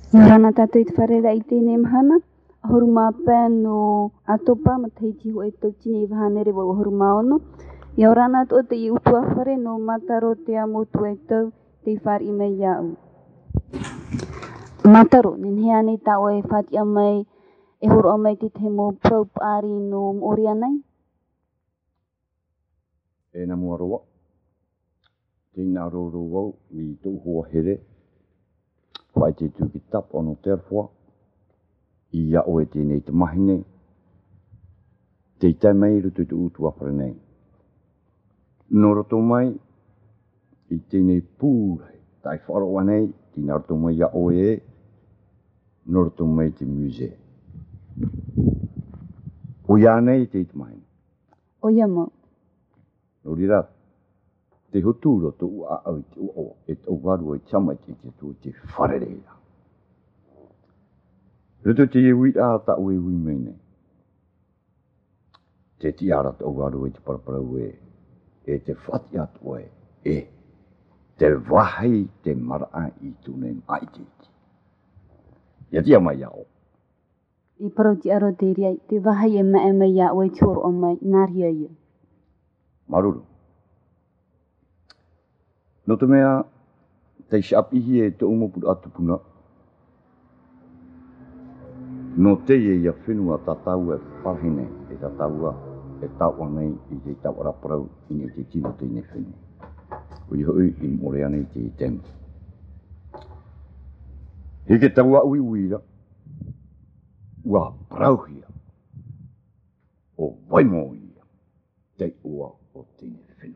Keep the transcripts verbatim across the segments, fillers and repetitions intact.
Yorana tātou i te wharera i tēnei mahana, ahoru mā pēn no atopa ma teiti ho e tau tine i wahanere wa ahoru mā ono. Ia orana to te i utua whare no mataro te amotu e tau te i whare i mei iau. Mataro, nenhea nei tā o e whati a mai e horo a mai te te mo praup ari no moria nei? E na mua roa. Tēnā roro wau i tau hoa here. Whai te tū ki tap ono terwha. I ia o e tēnei te mahine. Te tai mai rutu te utu apare nei. No roto mai i tēnei pūrai. Tai wharoa nei. Tēnā roto mai ia o e. No roto mai te musee. O ia nei te te mahine. O ia mo. No rira. Te hoturo to ua au te ua o. E tau waru e chama te te tu te wharereira. Ruto te iwi a ta ue ui mei nei. Te ti ara tau waru e te paraparau e. E te whati atu e. E. Te wahai te mara i tūne mai te iti. Ia tia mai ao. I parau ti aro te ria, te wahai e mai mai ia o e tūro o mai, nāria ia. Maruru. No te mea, te shapihi e te umopuru atupuna. No te e ia whenua tatau e parhine e tataua e taua nei i te tawara parau i ni te tino te ine whenua. Ui hui i morea nei te temu. Hike taua ui uira, ua parauhia o waimo ia te ua o te ine whenua.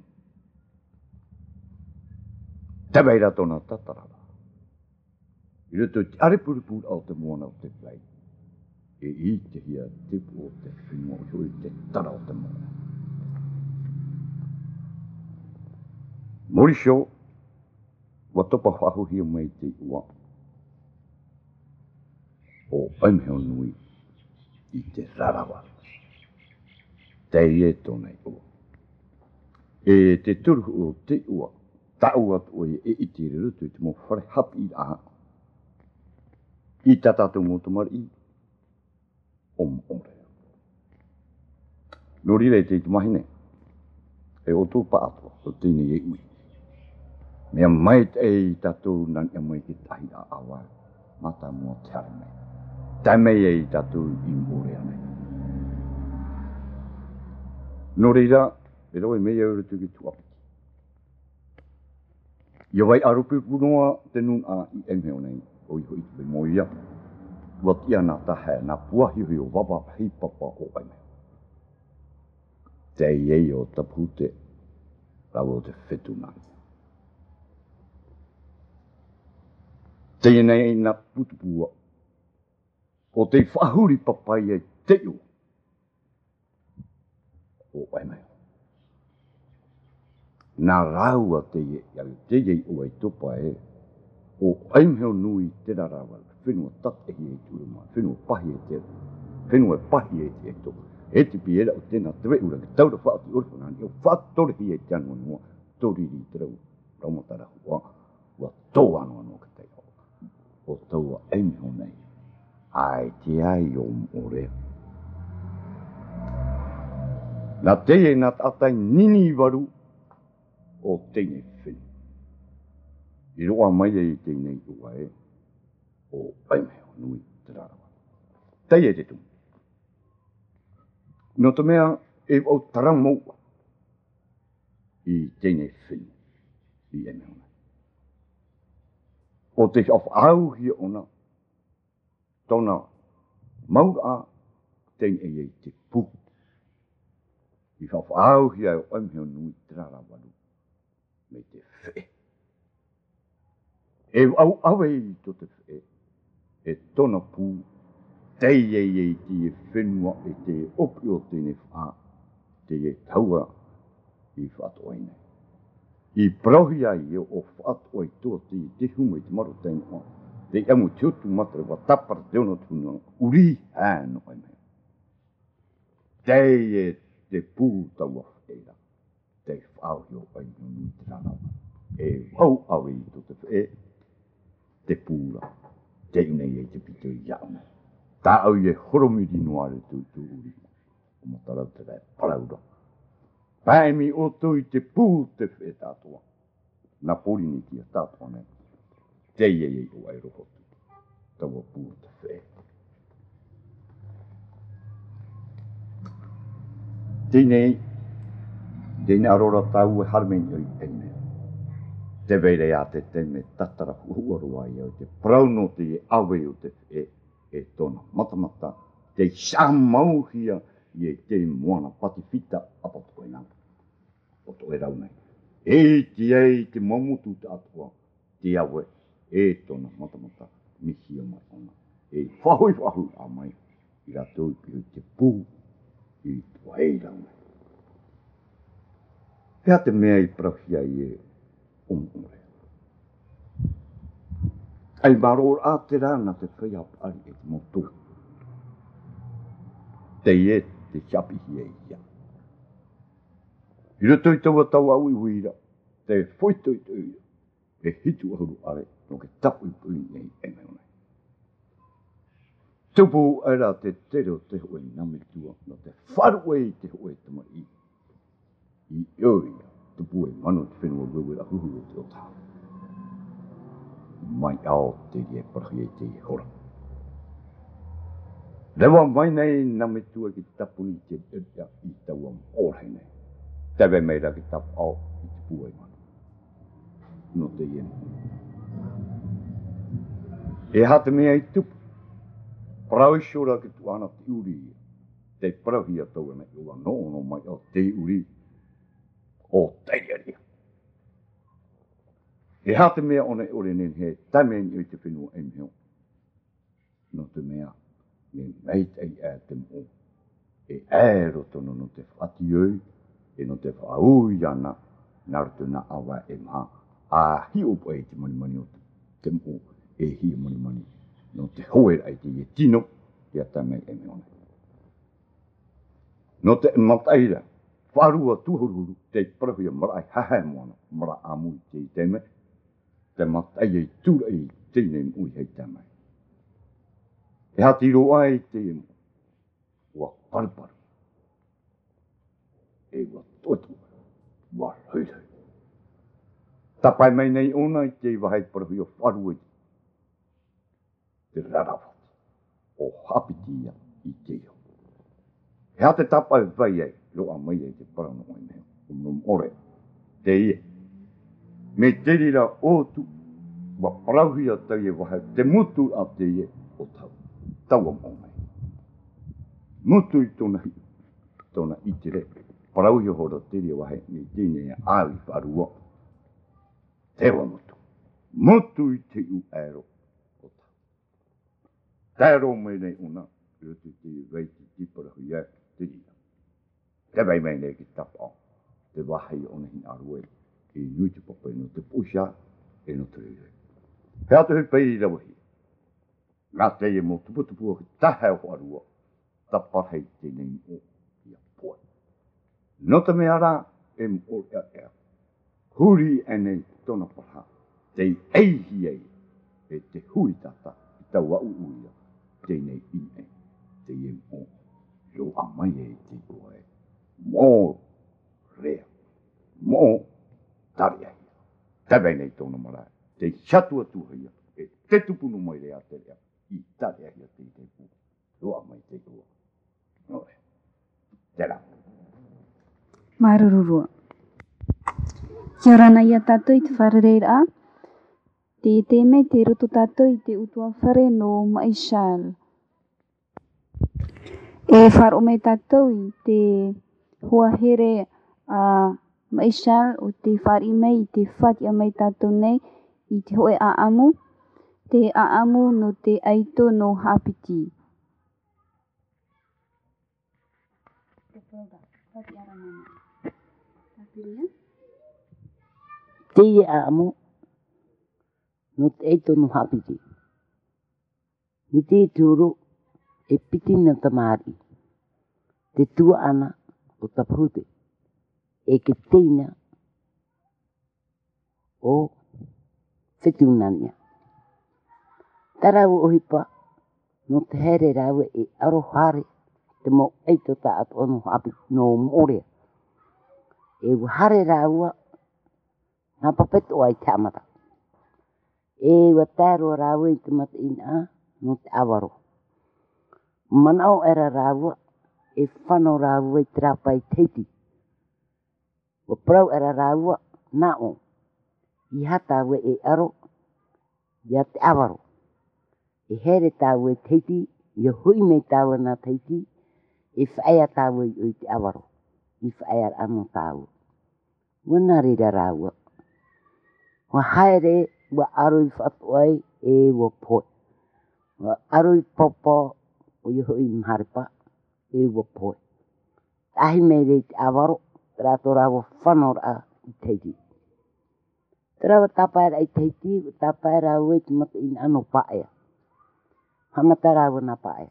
Te weira tona tatarara. I ruto te arepuripura o te moana o te plai. E i te hia tipu o te whenua o hui te tara o te moana. Morisho, wa topa whahuhia mai te ua. O aimheo nui i te rarawa. Te ie tōnei ua. E te turuhu o te ua. Tau atu e e iti rutu i te mo whare hapi i aha. I tatatu mo tamari i. Om ore. No rire te i te mahine. E o tō pa atua o tēne e ui. Mea mai te e i tatu nan e mai ki tahi a awa. Mata mua te hare mai. Tai mei e i tatu i more ane. No rira, e roi mei e rutu ki tuapi. Ia wai arupi punoa te nun a i emheo nei, o i hoi te mo ia. Wa tia nā tahe, nā puahi hui o wapa hei papa o aime. Te iei o tapute, rau o te whetuna. Te nei nā putupua, o te whahuri papai e te o. O aime. Nā raua te ie, iau te ie o ai topa e, o aimheo nui te rawa, whenua tate hi e tūruma, whenua pahi e te, whenua pahi e te e topa. E te piera o tēnā tewe ura, ki taura whaati orwhanani, o whaatore hi e te anua noa, tori ri te rau, raumatara hua, ua tō anua noa ka te o. O taua aimheo nei, ai te ai o morea. Nā te e nā tātai nini waru, o tēne whenu. I roa mai e i tēnei ua e, o aimheo nui te rarawa. Tei e te tumu. No te mea e au tarang maua i tēnei whenu, i aimheo nei. O te of au hi ona, tona maura tēne e te pū. I of au hi au aimheo nui te rarawa lu. Me te whee. E au awe i to te whee. E tona pū. Tei e e ti e whenua e te opi o tēne wha. Te e taua i whatoa ine. I prohi ai e o whatoa i toa te i te humo i te maro tēnua. Te amu te otu matara wa tapara te ono tūna. Uri hāno ai mea. Tei e te pū taua wheera. Te whao hio ai nui te ranawa. E wau awe i to te whee, te pūra, te nei e te pito i iauna. Tā au e horomiri noare tu tu uri. O matarau te rei paraura. Paimi o tu i te pū te whe tātua. Nā pori ni kia tātua nei. Te ie e o ai rohotu. Taua pū te whe. Tēnei, tēnei arora tau e harmeni oi ene. Te veire a te teme tatara huarua i au te prauno te e awe o te e e tona matamata te samauhia i e te moana patifita apato e nana. Oto e rau nei. E ti e te mamutu te atua te awe e tona matamata mihia mai ona. E whahui whahui a mai i rato i pihu te pū i tua e rau nei. Pea te mea i prahia i e umure. Ai maro a te rana te whai apari e te motu. Te e te hiapi hi e ia. I roto i taua tau au i huira, te whoito i tu ia, e hitu ahuru are, no ke tapu i pui nei e meo nei. Tupu era te tero te hoe name tua, no te wharu e te hoe te mai i. I oi, tupu e manu te whenua wewe la huhu o te o tā. Mai ao te rie prahi e te hora. Rewa mai nei name tua ki tapuni te ea i taua ore nei. Tewe meira ki tapu ao i te pua i manu. No te ien. E hata mea i tupu. Prau shora ki tu ana te uri. Te prahi a tau ana ua no no mai o te uri. O te area. E hata mea ona e ore nen he tamen i te whenua e meo. No te mea, me meit ei e te mo. E aero tono no te whati oi, e no te whaui ana, naruto na awa e maha. A hi opo e te mani mani o te mo, e hi mani mani. No te hoera e te e tino, te a tamen e meo. No te mataira, wharua tuhururu, te pravia marae hahe moana, mara amui te i teme, te matai e tura i tēnei mui hei tamai. E hati roa e te emu, ua paruparu, e ua totu, ua hauhau. Tapai mai nei ona i te wahai parahui o wharu e te rarawati, o hapitia i te iho. E hate tapai vai e, roa mai e te parano o meo, o nom ore, te ia. Me te rira o tu, wa parauhi a tau e waha, te mutu a te e o tau. Tau o mai. Mutu i tona hi, tona i te re. Parauhi o hora te ria wahe, me tēne e āwi wharua. Te wa mutu. Mutu i te u aero o tau. Tēro mai nei una, i roto te wei te ti parauhi e te rira. Te wei mai nei ki tapa, te wahai o nehi arue, e nui te papa e no te pusha, e no te rire. Pea te hui pei rawa hi. Ngā te e mo tupu tupu o ki tahe o arua. Ta parhei te nei o ia poe. No te mea rā e mo ea ea. Huri e nei tona parha. Te eihi ei e te hui tata i tau au uia. Te nei i e. Te e mo lo a mai e te oe. Mo rea. Mo tari ai. Tewe nei tona marae. Te chatua tuhia, e te tupunu mai rea te rea, i tare ahia te te pu. Roa mai te ua. Noe. Te rā. Marururua. Kia ora nei a tātou i te wharereira a. Te te me te roto tātou i te utua whare no Maishal. E wharo me tātou i te huahere a Maishal o te whari mei i te whati a mei tātou nei i te hoe a amu, te a amu no te aito no hapiti. Te a amu no te aito no hapiti. Ni te tūro e piti na tamari. Te tua ana o tapahute. E ke teina o Fetunania. Tarau ohipa, no te here rawe e aro hare, te mo eito ta at onu hapi no more. E hare raua, na papeto ai te amata. E wa taro rawe i te mata ina, no te awaro. Manao era rawa, e whano rawa i trapa i teiti. Wa prau era rawa, nao, i hata we e aro, i te awaro. E here tawe i teiti, i hui me tawe na teiti, e whaia tawe i te awaro. I whaia ano tawe. Wana rira rawa. Wa haere, wa aro i whatuai, e wa poe. Wa aro i popo, o i hui mharepa, e wa poe. Ahi me rei te awaro, trato rawa whanora i teiti. Trawa tapaera i teiti, tapaera ue te mata in ano paea. Hamata rawa na paea.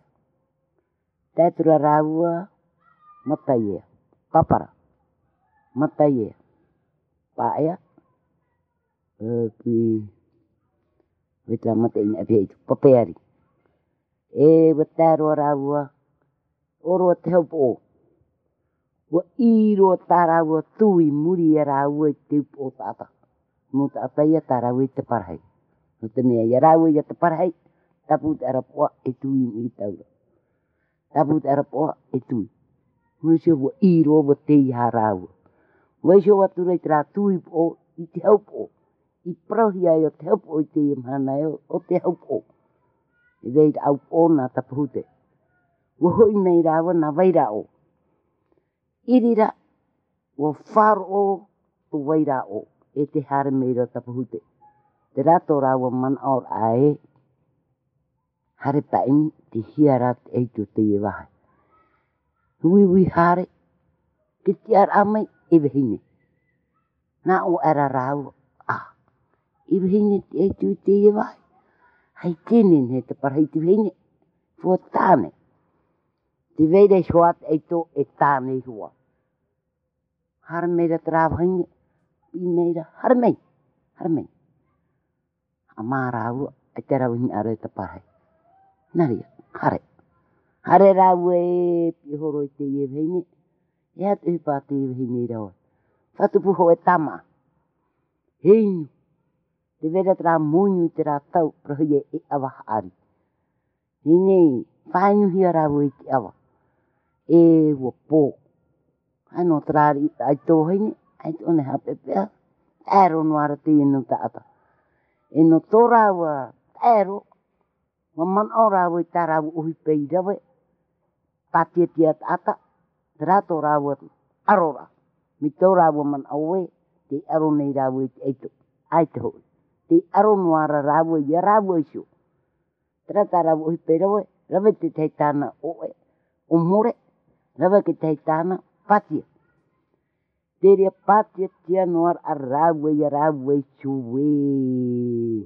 Tētura rawa, mata ia. Papara, mata ia. Paea, e kui, wetra mata in apieitu, papeari. E wataro rawa, oro te haupo o. Wa iro tā rawa tui muri e rawa i te upo o tata. No te ataia tā rawa i te parahai. No te mea i rawa i te parahai, tapu te arapoa e tui i taura. Tapu te arapoa e tui. Mwisho wa iro wa te iha rawa. Mwisho wa tura i te rā tui o i te haupo o. I prohi ai o te haupo o i te imhana e o te haupo o. E vei au o nā tapahute. Wahoi mei rawa na waira o. Irira, wa wharo o tu waira o. E te hare mei ra tapahute. Te rato rawa man aur ae. Hare paim te hiarat eitu te e wahai. Hui hui hare. Ki te ar amai e wahine. Nā o ara rawa. Ah. E wahine te eitu te e wahai. Hei tēnen he te parahei te wahine. Fua tāne. Te veire soat eito e tāne hua. Hara meira te rāwhaine. I meira. Hara mei. Hara mei. A mā rāua. E te rāwahine ara e te parahei. Naria. Hare. Hare rāua e pihoro i te e wahine. E atu hipa te e wahine i rawa. Whatupuho e tama. Heinu. Te vera te rā moinyu i te rā tau, prahi e awa haari. Hine, whaenuhi a rāua i te awa. E wa pō. Ano te rā ai tō haine, ai tō ne hapepea. Ero noara te inu taata. E no tō rāua, ero, ma man o rāua i tā rāua uhi pei rawe. Pātia tia taata, te rā tō rāua arora. Mi tō rāua man aue, te aro nei rāua i te eito. Ai te hoi. Te aro noara rāua i a rāua iso. Tera tā rāua uhi pei rawe, rawe te tei tāna oe, o more, rawe ke tei tāna patia. Te rea patia tia noara a rāua i a rāua iso wē.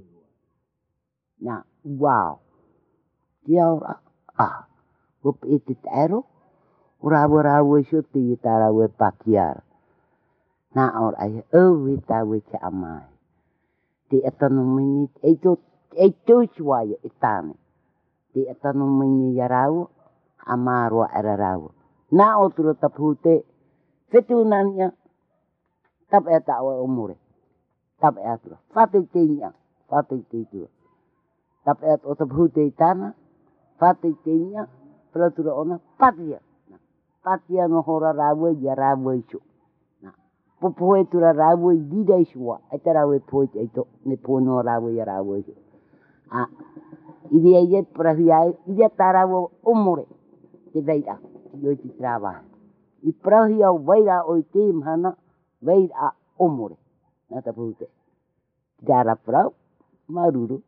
Nā, wow. Te aura, ah, wope e te tēro, o rāua rāua iso te i tā rāua patiara. Nā aura ai, au e tāwe te amai. Te atano mini, eito, eito suaia e tāne. Te atano mini i a rāua, a māroa ara rāua. Nā otura tapute, whetu nania, tape ata awa o more. Tape atura. Whate te nia, whate te tua. Tape ata o tapute i tāna, whate te nia, pratura ona, patia. Patia no hora rāua i a rāua iso. Popoe tura rāua i dida isua. Ai te rāua e poe te eito. Ne pono rāua i a rāua iso. Ah. I rea i e prahi ai. I rea tā rāua omore. Te veira. I oi te trāwahe. I prahi au veira o i te imhana. Veira omore. Nā ta pūte. Tā rā prau. Maruru.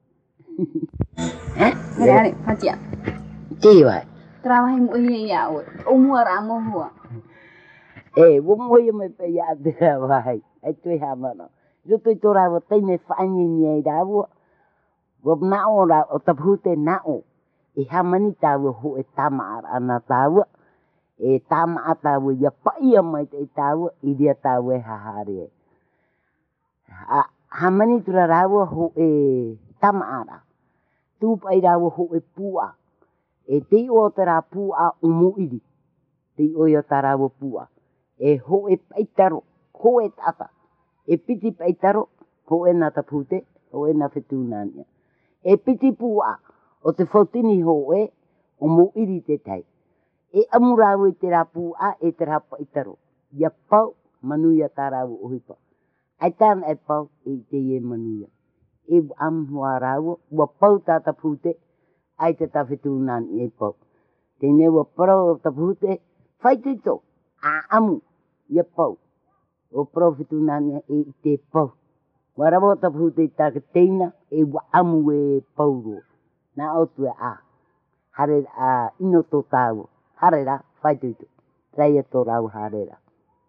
Hare hare. Patia. Te wai. Trāwahe mo i e au. Omua rā mo hua. E, wo moia me pe ia te wai. E tui hamana. Ruto i tō rāua teime whaini ni e rāua. Wo nao rā, o tapute nao. E hamani tāua ho e tamaara ana tāua. E tamaa tāua ia paia mai te tāua. I ria tāua e hahare. Hamani tura rāua ho e tamaara. Tūpa i rawa ho e pua. E te o te rā pua umu iri. Te o i o tā rawa pua. E ho e paitaro, ho e tata. E piti paitaro, ho e nata pute, ho e na whetūnania. E piti pua, o te whautini ho e, umu iri te tai. E amurau i te rā pua, e te rā paitaro. Ia pau, manuia tā rawa ohipa. Ai tāna e pau, e te e manuia. E amhua rawa, ua pau tāta pute, ai te tawhetūnani e pau. Tēnei ua parau ta pute, whai tito, a amu, ia pau. O parau whetūnani e te pau. Wa rawa ta pute tāka teina, e ua amu e pau ro. Nā otu e a. Hare a ino tō tāua. Hare ra, whai tito. Reia tō rau hare ra.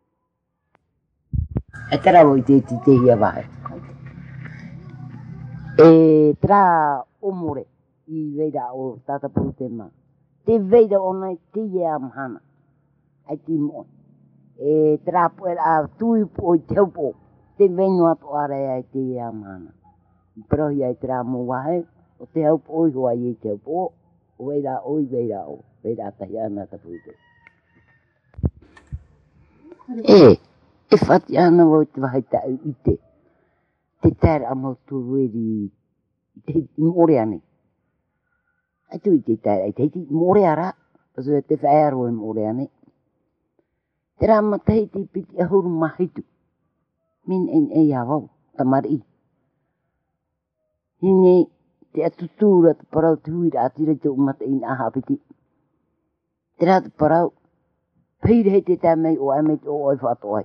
E te rau i te te hia wahe. E tra omore i veira o tata pute ma. Te veira o nei te e amhana. Ai ti mo. E tra po e a tui po i te upo. Te venua to are ai te e amhana. Pero hi ai tra mo wahe. O te upo i hoa i te upo. O veira o i veira o. Veira tahi ana ta pute. E, e whati ana o te wahi tau i te. Te tēra mo tu rueri te more ane. Ai tu i te tēra, ai te more ara. Pasu e te whaero e more ane. Te rā matai te piti ahuru mahitu. Min en e awau, tamari. Hine te atutura te parau te huira atira te umata in aha piti. Te rā te parau, peire he te tāmei o ame te o oi whatoai.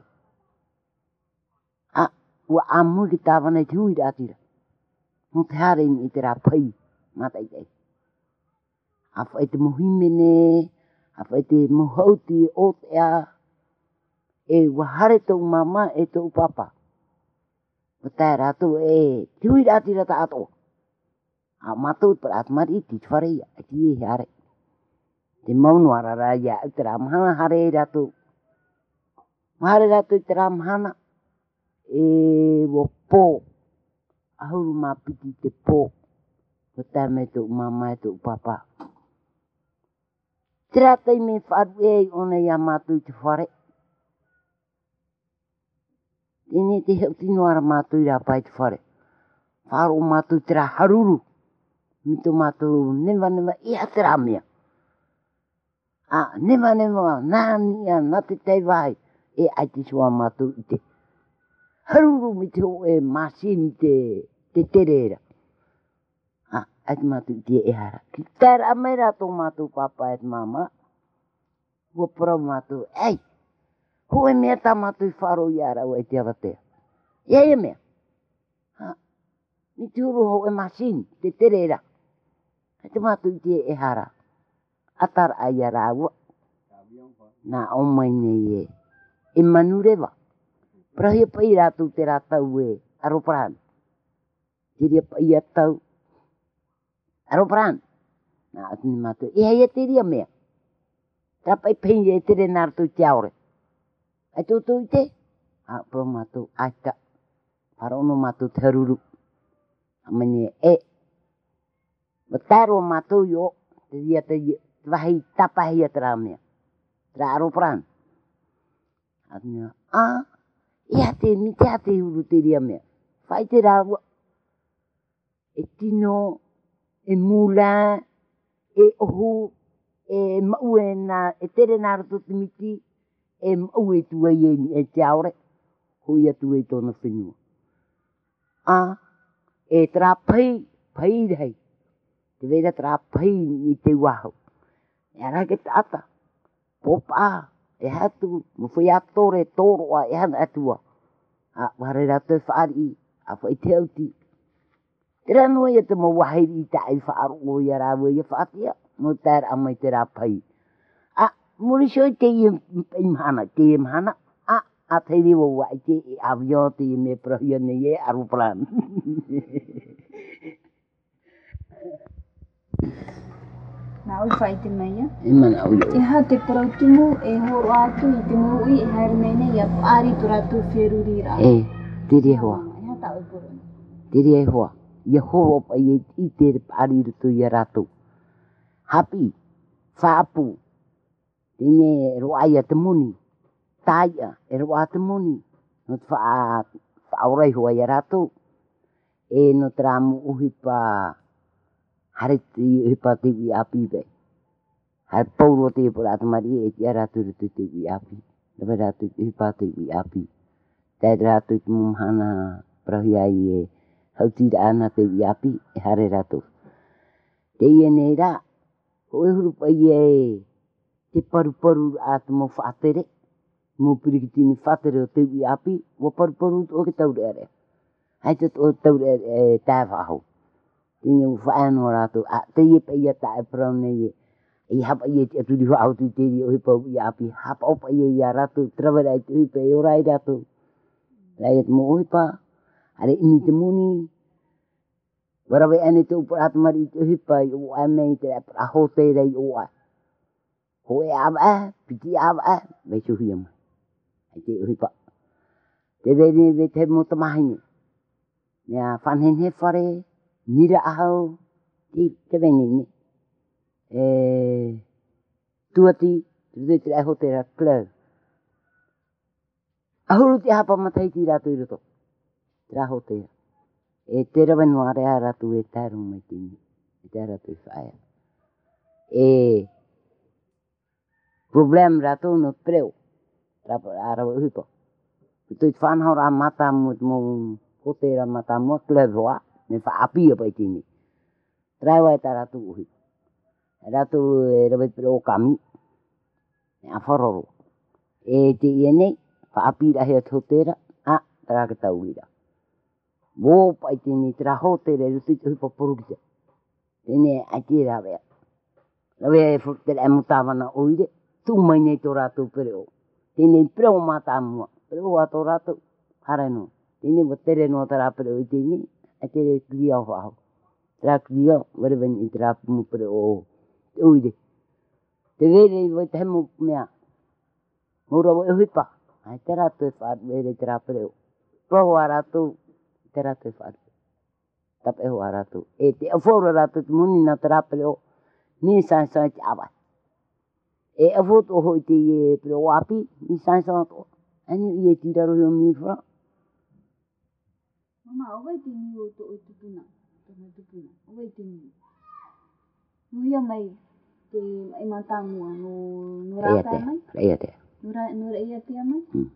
A, ua amu ki tāwana te huira atira. Mo te haren i te rā pai, matai tei. A whai te mohimene, a whai te mohauti o te a, e wahare tau mama e tau papa. O tai rātou e, te huira atira ta ato. A mātou para atmari ti te whareia, e ti e hare. Te maunu arara ia, i te rā mahana hare e rātou. Mahare rātou i te rā mahana, e wo pō. Ahuru mā piti te pō. O tai me tau mama e tau papa. Te rātai me wharu e ona ia mātou i te whare. Tēnei te heu tino ara mātou i rā pai te whare. Wharo mātou te rā haruru. Mito mātou newa newa ia te rā mea. A, newa newa, nāni a, nā te tei vai. E ai te sua mātou i te. Haruru mi te ho e māsini te, te terera. A, ai te mātou i te e hara. Ki tēra mai rātou mātou papa e te mama. Ua parau mātou, ei, ho e mea tā mātou i wharo i ara o e te awatea. Ia e mea. Ha, mi te uru ho e māsini, te terera. Ai te mātou i te e hara. Atara ai a rāua. Nā omai nei e. E manurewa. Prahia pai rātou te rātau e aroparaan. Te ria pai a tau. Aroparaan. Nā atini mātou. E hei a te ria mea. Tā pai pai e tere nārtou te aore. Ai tōtou i te. A pro mātou aita. Parono mātou te haruru. Amane e. Wataro mātou i o. Te ria te wahi tapahi a te rā mea. Te rā aroparaan. Atini a. Ia te, mi te a te huru te ria mea. Whai te rāua. E tino. E mūla. E ohu. E mau e nā. E tere nārato te miti. E mau e tua i e, e te aore. Hui atu e tōna whenua. A. E tra pai. Pai rei. Te veira tra pai ni te waho. E ara ke tata. Popa. E hatu. Mo whai atore tōroa. E hana atua. A whare rato e whaari. A whai te auti. Te rano e te mo wahiri i ta i whaaro o i ara ua i a whaatia. Mo tēra amai te rā pai. A moriso i te i mhana. Te i mhana. A a te rewa wa i te i avio te i me prahia nei e aroparaan. Nā ui whai te meia. E mana ui E ha te parautumu e horo atu i te mui e haere mene i a whaari tu rātou wheruri rā. E, te rea hoa. E ha tau e poro. Te rea hoa. Ia horo pa ia i te pari rutu ia rato. Hapi, whaapu, tene roaia te muni. Taia, e roa te muni. No te whaaurei hoa ia rato. E no te ramu uhi pa hareti uhi pa te ui api be. Hai pauro te pura te mari e te rato rutu te ui api. Lewa rato uhi pa te ui api. Te rato te mumhana prahi ai e hautira ana te ui api e hare rato. Te ia nei ra, ho e huru pa ia e te paru paru a te mo whaatere. Mo pirikitini whatere o te ui api, wa paru paru o ke taure are. Hai te o taure e tae whaho. Tine u whaano rato, a te ia pa ia tae prau nei e. I hapa ia te aturi wha autu te ri o hipa ui api. Hapa opa ia ia rato, trawera i te hipa e orai rato. Rai at mo hipa, are imi te muni. Warawe ane te uparata mari i te hipa i o ai mei te rapra hote rei o ai. Ho e awa e, piti awa e, mei suhia mai. Ai te hipa. Te vene ve te mo te mahine. Mea whanhen he whare, nira ahau, te vene ne. E tuati, te te rei hote ra klau. Ahuru te hapa matai ti rato i roto. Te ra hote ra. E te rawa noa rea ratu e tāru mai tini. E te ratu i whaia. E problem ratu no preo. Rapa arawa uhipa. Tui te whanau ra mata mo mo hote ra mata mo klevoa. Me whaapia pai tini. Traiwa e tā ratu uhipa. Ratu e rawa te preo kami. E a wharoro. E te ienei. Whaapira hea tōtera. A, taraka tauira. Wō pai tēne te ra hōtere rutu te hupa porukita. Tēne ai te rawea. Rawea e whuktere e mutawana oire. Tū mai nei tō rātou pereo. Tēne pereo mata mua. Pereo a tō rātou. Harai no. Tēne wa tere no tā rā pereo i tēne. Ai tere kria o whahau. Te rā kria, warewen i te rā pumu pereo te oire. Te vere i wai te hemo mea. Mora wa e huipa. Ai te rātou e whaat vere te rā pereo. Proho a rātou. Te rātou e whaat. Tap e ho a rātou. E te awhora rātou te muni nā te rā pereo. Ni sai sai te awai. E awhoto hoi te e pereo api. Ni sai sai to. Ani i e tira rohi o mi whara. Mama, owai te ni o to o tupuna. Tona tupuna. Owai te ni. Nuhia mai te e matamua no no rātai mai. Reia te. No ra no reia te mai. Hmm.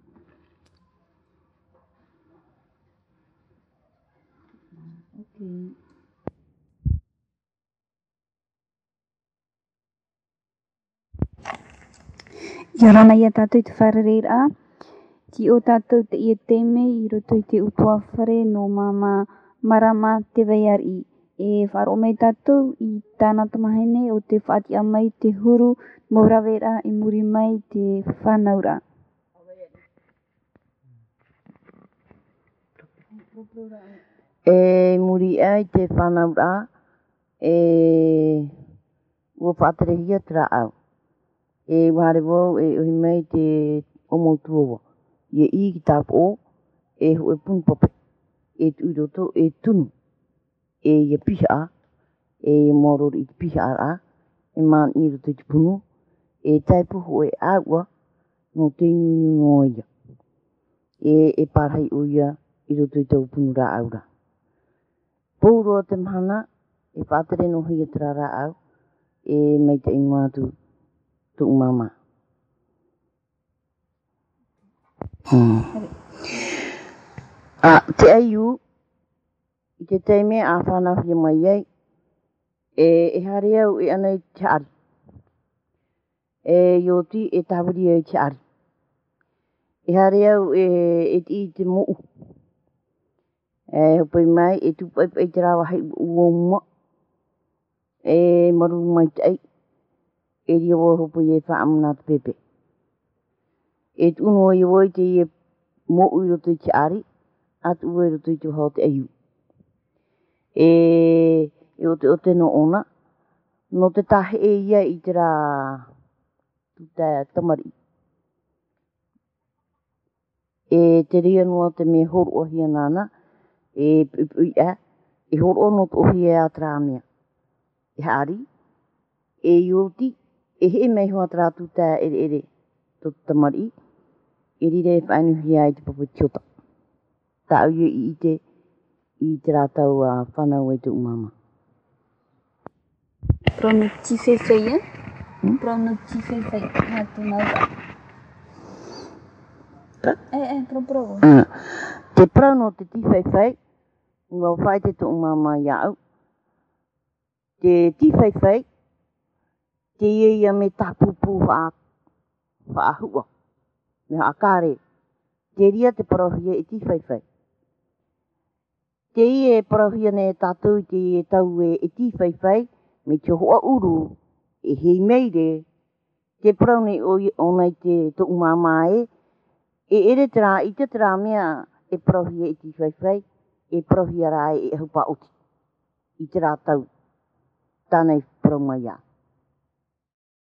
Okay. Yorana ia tātou te wharereira. Ki o tātou te ia teme i roto i te utua whare no mama marama te veiari. E wharo mei tātou i tāna tamahene o te whaati amai te huru mo rawera i muri mai te whanaura. E muri ai te whanaura e ua whaaterehia tera au. E wahare wau e uhi mai te omoutuawa. Ie i ki tāpu o e hu e punpope. E tu roto e tunu. E ia piha e ia morori i te piha a. E man i roto i te punu. E taipuhu e aua no te nunu no ia. E e parhai o ia i roto i tau punu ra aura. Pōroa te mahana, e whātere no hia te rara au, e mei te ingoatu tu mama. Hmm. A, te aiu, i te teime a whanau hia mai ei, e, e hare au e anei te ari. E ioti e tawiri au te ari. E hare au e, e ti te mou. E hopai mai, e tupai pai te rawa hei uomua. E maru mai te ei. E ria wā hopai e whaamuna te pepe. E tuno i wai te e mo ui roto i te ari. Atu ui roto i te hao te eiu. E, e o te o te no ona. No te tahe e ia i te rā tuta tamari. E te ria noa te me horu o hia nana. E ui a, E horo ono to ohi e atra mea. E haari, e ioti, e he mei hoa trātu tā ere ere to tamari, e rire whaenuhi ai te papu tiota. Tā au i i te, i te rātau a whanau e te umama. Prono tifewhai, eh? Prono tifewhai, nga tu nauta. Eh, eh, pro pro. Uh, te prono te tifewhai, ngau whai te to umama ia au. Te tifewhai, te ia me tapupu wha whaahua. Me akare. Te ria te parohia e tifewhai. Te ie parohia ne tātou te ie tau e e tifewhai, me te hoa uru, e hei meire, te praune o onai te to umama e, e ere tera, i te tera mea e parohia e tifewhai, e parohia rai e hupa oti. I te rā tau, tānei prauma ia.